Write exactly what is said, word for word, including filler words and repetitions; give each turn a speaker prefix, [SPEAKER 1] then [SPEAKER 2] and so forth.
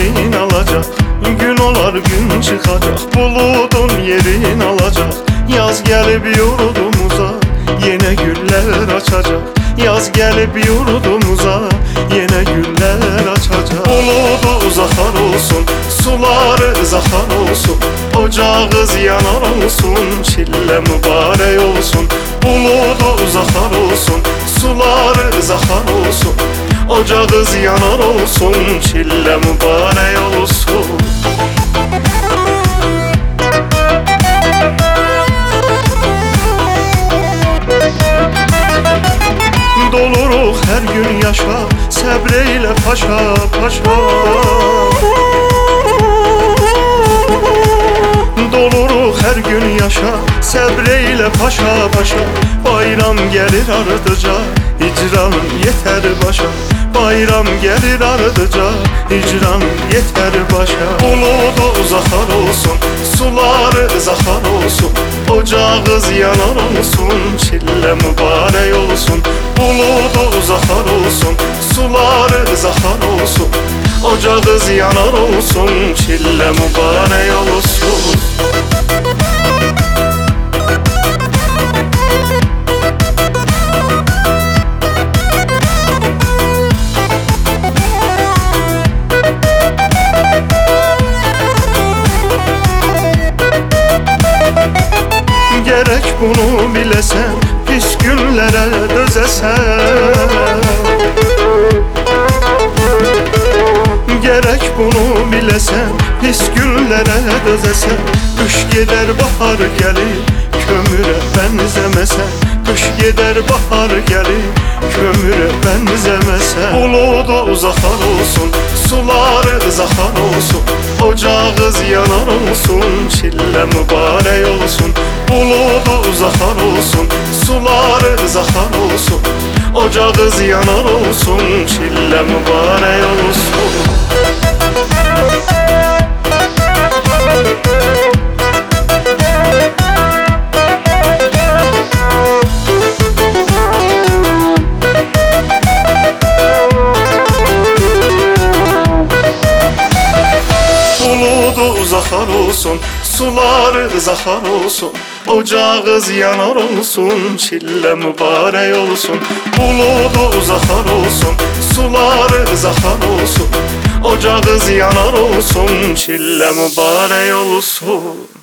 [SPEAKER 1] yerin alacak. Gün olar gün çıkacak, buludun yerin alacak. Yaz gelip yurdumuza yine güller açacak. Yaz gelip yurdumuza yine güller açacak. Buludu uzaklar olsun, suları zahar olsun. Ocağız yanar olsun, çille mübarek olsun. Buludu uzaklar olsun, suları zahar olsun. Ocağız yanar olsun, çille mübarek olsun. Doluruk her gün yaşa, səbreyle paşa paşa. Doluruk her gün yaşa, səbreyle paşa paşa. Bayram gelir ardıca, hicranın yeter başa. Bayram gelir ardıca, hicran yeter başa. Buludu uzaklar olsun, suları zahar olsun. Ocağız yanar olsun, çille mübarek olsun. Buludu uzaklar olsun, suları zahar olsun. Ocağız yanar olsun, çille mübarek olsun. Gerek bunu bilesen, pis günlere dözesen. Gerek bunu bilesen, pis günlere dözesen. Kış gider bahar gelir, kömüre benzemesen. Kış gider bahar gelir, kömüre benzemesen. Buludu uzaklar olsun, suları zahar olsun. Ocağız yanar olsun, çille mübarek olsun. Buludu uzaklar olsun, suları zahar olsun. Ocağız yanar olsun, çille mübarek olsun. Buludu uzaklar olsun, suları zahar olsun. Ocağız yanar olsun, çille mübarek olsun. Buludu uzaklar olsun, suları zahar olsun. Ocağız yanar olsun, çille mübarek olsun.